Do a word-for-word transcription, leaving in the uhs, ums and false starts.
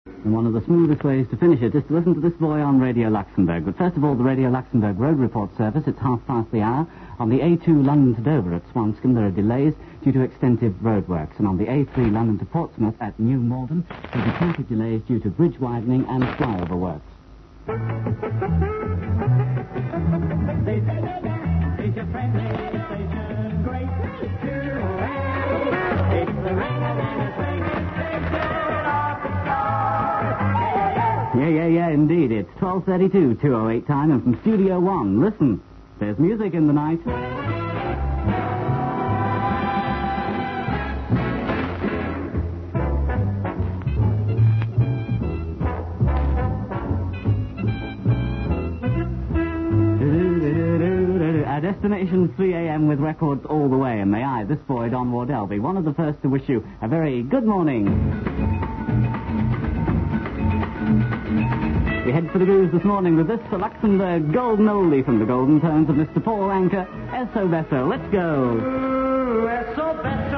And one of the smoothest ways to finish it is to listen to this boy on Radio Luxembourg. But first of all, the Radio Luxembourg Road Report Service. It's half past the hour. On the A two London to Dover at Swanscombe, there are delays due to extensive roadworks. And on the A three London to Portsmouth at New Malden, there will be traffic delays due to bridge widening and flyover works. Yeah, yeah, yeah, indeed. It's twelve thirty-two, two oh eight time, and from Studio One, listen, there's music in the night. Our destination three a.m. with records all the way, and may I, this boy, Don Wardell, be one of the first to wish you a very good morning. We head for the grooves this morning with this, the Luxembourg Golden Oldie from the golden tones of Mister Paul Anka, Eso Beso. Let's go. Ooh, Eso Beso.